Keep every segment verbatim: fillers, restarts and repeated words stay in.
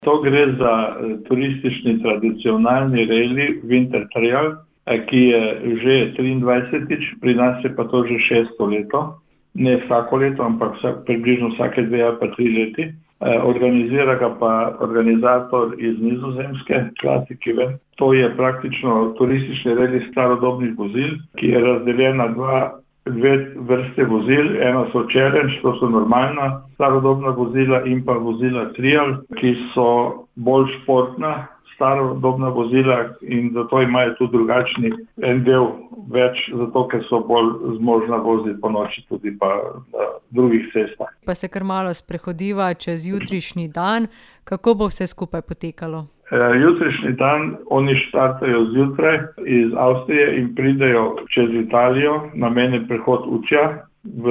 To gre za turistični tradicionalni reli Winter Trail, ki je že triindvajsetič, pri nas je pa to že šesto leto. Ne vsako leto, ampak vsak, približno vsake dve ali pa tri leti. Organizira ga pa organizator iz Nizozemske, klasiki ven. To je praktično turistični reli starodobnih vozil, ki je razdeljen na dva, dve vrste vozil. Ena so challenge, to so normalna starodobna vozila, in pa vozila trial, ki so bolj športna starodobna vozila, in zato imajo tudi drugačni en del več, zato ker so bolj zmožna voziti po noči tudi pa na drugih cestah. Pa se kar malo sprehodiva čez jutrišnji dan. Kako bo vse skupaj potekalo? Jutrišnji dan oni štartajo zjutraj iz Avstrije in pridejo čez Italijo na mejni prehod Učja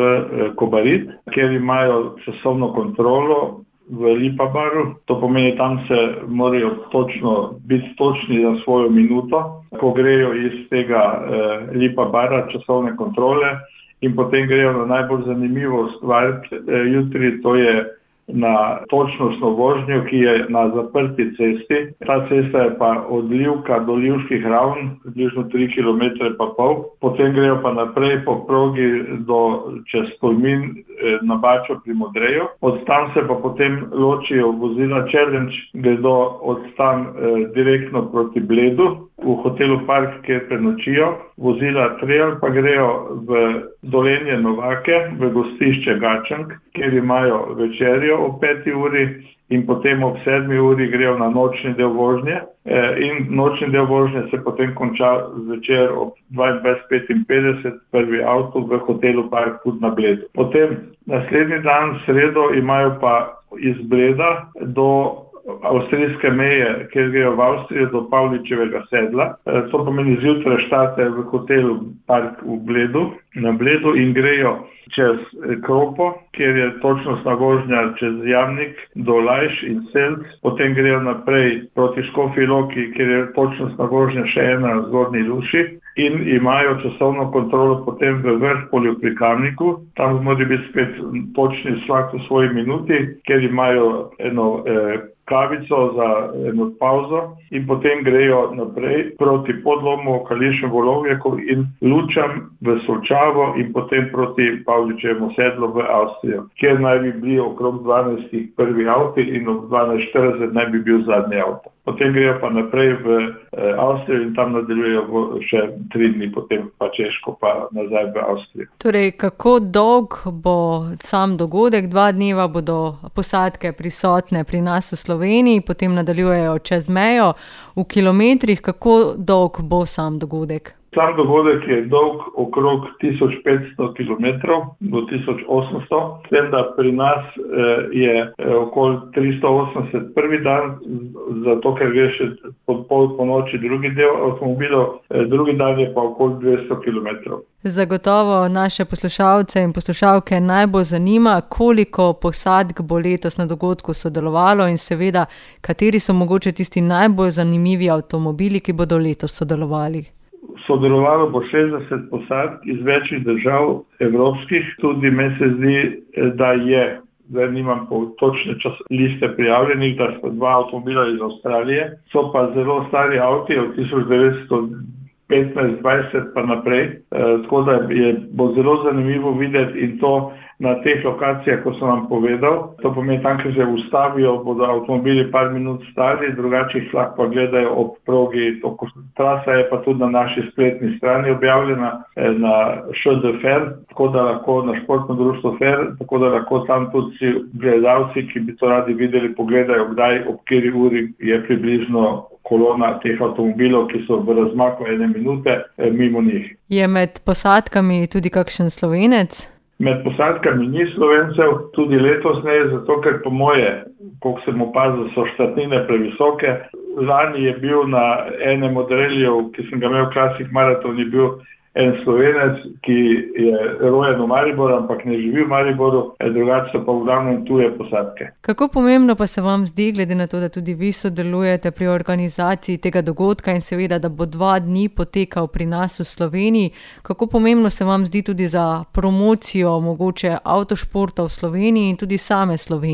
v Kobarid, kjer imajo časovno kontrolo v Lipabaru. To pomeni, tam se morajo točno biti točni za svojo minuto, ko grejo iz tega eh, Lipabara časovne kontrole, in potem grejo na najbolj zanimivo stvar eh, jutri, to je na točnostno vožnjo, ki je na zaprti cesti. Ta cesta je pa od Livka do Livških Ravn, približno tri kilometre pa pol. Potem grejo pa naprej po progi do čez Tolmin eh, na Bačo pri Modreju. Od tam se pa potem ločijo vozila challenge, gredo od tam eh, direktno proti Bledu, v hotelu Park, kjer prenočijo. Vozila trail pa grejo v Dolenje Novake, v gostišče Gačank, kjer imajo večerjo ob peti uri, in potem ob sedmi uri grejo na nočni del vožnje. E, in nočni del vožnje se potem konča zvečer ob dvaindvajset petinpetdeset, prvi avto v hotelu Park tudi na Bledu. Potem naslednji dan, sredo, imajo pa iz Bleda do avstrijske meje, kjer grejo v Avstrijo do Pavličevega sedla. E, to pomeni, zjutraj štartajo v hotelu Park v Bledu, na Bledu, in grejo čez Kropo, kjer je točnostna vožnja čez Jamnik do Lajš in Selc. Potem grejo naprej proti Škofji Loki, kjer je točnostna vožnja še ena na Zgornji Luši, in imajo časovno kontrolo potem v Vrhpolju pri Kamniku. Tam morajo biti spet točni vsak v svoji minuti, ker imajo eno eh, kavico za eno pauzo, in potem grejo naprej proti Podlomu, Kališem, Volovjeku in Lučam v Solčavo, in potem proti Pavličevemu sedlu v Avstrijo, kjer naj bi bili okrog dvanajstih prvi avti in ob dvanajst štirideset naj bi bil zadnji avto. Potem grejo pa naprej v eh, Avstrijo in tam nadaljujejo še tri dni, potem pa Češko, pa nazaj v Avstrijo. Torej, kako dolg bo sam dogodek? Dva dneva bodo posadke prisotne pri nas v Sloveniji, potem nadaljujejo čez mejo. V kilometrih, kako dolg bo sam dogodek? Sam dogodek je dolg okrog tisoč petsto kilometrov do tisoč osemsto, s tem, da pri nas eh, je eh, okoli tristo osemdeset prvi dan, zato ker gre še po, po, po noči drugi del avtomobilov, eh, drugi dan je pa okoli dvesto kilometrov. Zagotovo naše poslušalce in poslušalke najbolj zanima, koliko posadk bo letos na dogodku sodelovalo in seveda, kateri so mogoče tisti najbolj zanimivi avtomobili, ki bodo letos sodelovali. Sodelovalo bo šestdeset posadk iz večjih držav evropskih, tudi me se zdi, da je, zdaj nimam točne čas liste prijavljenih, da so dva avtomobila iz Avstralije, so pa zelo stari avti od tisoč devetsto petnajst dvajset pa naprej, e, tako da je, bo zelo zanimivo videti, in to na teh lokacijah, ko sem vam povedal. To pomeni, tam, ker se ustavijo, bodo avtomobili par minut stari, drugače jih lahko gledajo ob progi. Trasa je pa tudi na naši spletni strani objavljena, na š d f er, tako da lahko na Športno društvo Fer, tako da lahko tam tudi si gledalci, ki bi to radi videli, pogledajo, kdaj, ob kateri uri je približno kolona teh avtomobilov, ki so v razmaku ene minute mimo njih. Je med posadkami tudi kakšen Slovenec? Med posadkami ni Slovencev, tudi letos ne, zato ker po moje, koliko sem opazil, so štartnine previsoke. Lani je bil na enem od reljev, ki sem ga imel Classic Marathon, je bil en Slovenec, ki je rojen v Mariboru, ampak ne živi v Mariboru, drugače so pa v glavnem tuje posadke. Kako pomembno pa se vam zdi, glede na to, da tudi vi sodelujete pri organizaciji tega dogodka in seveda, da bo dva dni potekal pri nas v Sloveniji, kako pomembno se vam zdi tudi za promocijo mogoče avtošporta v Sloveniji in tudi same Slovenije?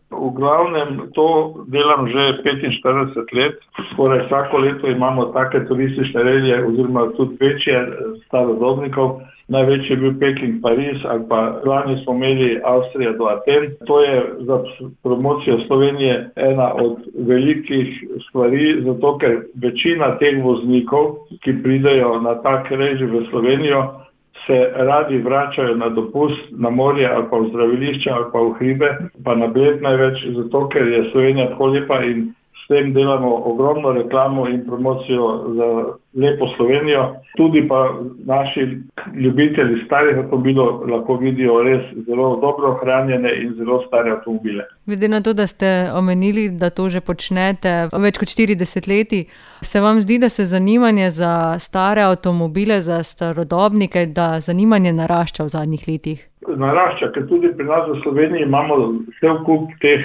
V glavnem to delam že petinštirideset let. Skoraj vsako leto imamo take turistične relije oziroma tudi večje starodobnikov. Največji je bil Peking Pariz ali pa lani smo imeli Avstrija do Aten. To je za promocijo Slovenije ena od velikih stvari, zato ker večina teh voznikov, ki pridejo na tak reži v Slovenijo, se radi vračajo na dopust na morje ali pa v zdravilišče ali pa v hribe, pa na Bled največ, zato ker je Slovenija tako lepa in s tem delamo ogromno reklamo in promocijo za lepo Slovenijo. Tudi pa naši ljubitelji starih avtomobilov lahko vidijo res zelo dobro ohranjene in zelo stare avtomobile. Glede na to, da ste omenili, da to že počnete več kot štirideset leti, se vam zdi, da se zanimanje za stare avtomobile, za starodobnike, da zanimanje narašča v zadnjih letih? Narašča, ker tudi pri nas v Sloveniji imamo cel kup teh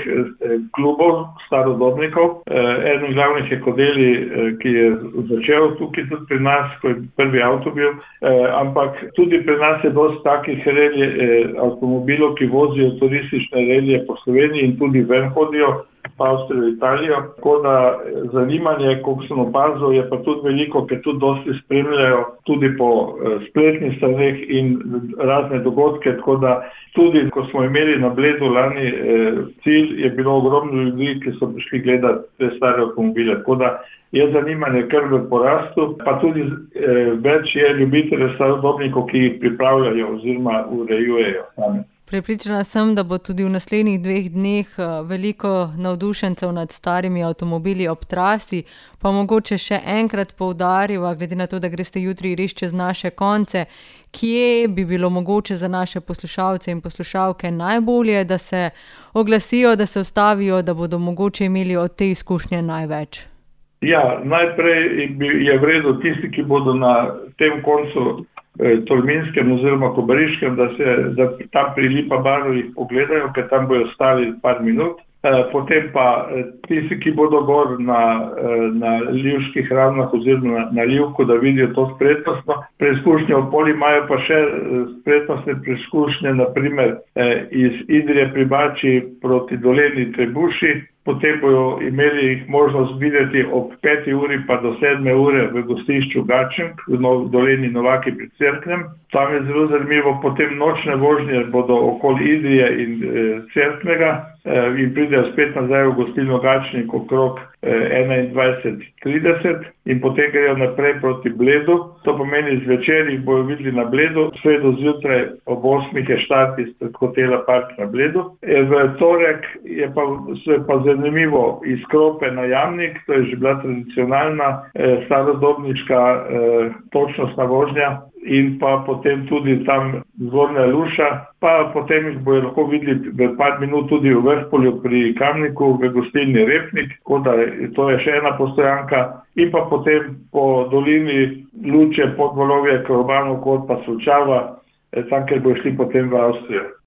klubov starodobnikov. Eden glavnih je Kodeli, ki je začel tukaj tudi pri nas, ko je prvi avto bil, ampak tudi pri nas je dosti takih relij, avtomobilov, ki vozijo turistične relije po Sloveniji in tudi ven hodijo, pa Avstrijo, Italijo. Tako da zanimanje, koliko sem opazil, je pa tudi veliko, ker tudi dosti spremljajo tudi po spletnih straneh in razne dogodke, tako da tudi, ko smo imeli na Bledu lani cilj, je bilo ogromno ljudi, ki so prišli gledati te stare avtomobile. Tako da je zanimanje kar v porastu, pa tudi eh, več je ljubiteljev starodobnikov, ki jih pripravljajo oziroma urejujejo sami. Prepričana sem, da bo tudi v naslednjih dveh dneh veliko navdušencev nad starimi avtomobili ob trasi, pa mogoče še enkrat poudarjava, glede na to, da greste jutri res čez naše konce, kje bi bilo mogoče za naše poslušalce in poslušalke najbolje, da se oglasijo, da se ustavijo, da bodo mogoče imeli od te izkušnje največ? Ja, najprej je v redu tisti, ki bodo na tem koncu Tolminskem oziroma Kobariškem, da se da tam pri Lipa baru jih pogledajo, ker tam bojo stali par minut. Potem pa tisti, ki bodo gor na, na Livških ravnah oziroma na, na Livku, da vidijo to spretnostno preizkušnjo. Pol imajo pa še spretnostne preizkušnje, naprimer iz Idrije pri Bači proti Dolenji Trebuši. Potem bojo imeli jih možnost videti ob peti uri pa do sedme ure v gostišču Gačenk v Dolenji Novaki pri Cerknem. Tam je zelo zanimivo. Potem nočne vožnje bodo okoli Idrije in e, Cerknega e, in pridejo spet nazaj v gostilno Gačnik okrog e, enaindvajset trideset in potem grejo naprej proti Bledu. To pomeni, zvečer jih bojo videli na Bledu, vse do zjutraj ob osmih je štart iz hotela Park na Bledu. E, v torek je pa, je pa zanimivo iz Krope na Jamnik, to je že bila tradicionalna eh, starodobniška eh, točnostna vožnja in pa potem tudi tam Zgornja Luša, pa potem jih bojo lahko videli v par minut tudi v Vrhpolju pri Kamniku v gostilni Repnik, tako da to je še ena postojanka in pa potem po dolini Luče, Podvolovje, Korobanov kot pa Solčava, eh, tam, ker bojo šli potem v Avstrijo.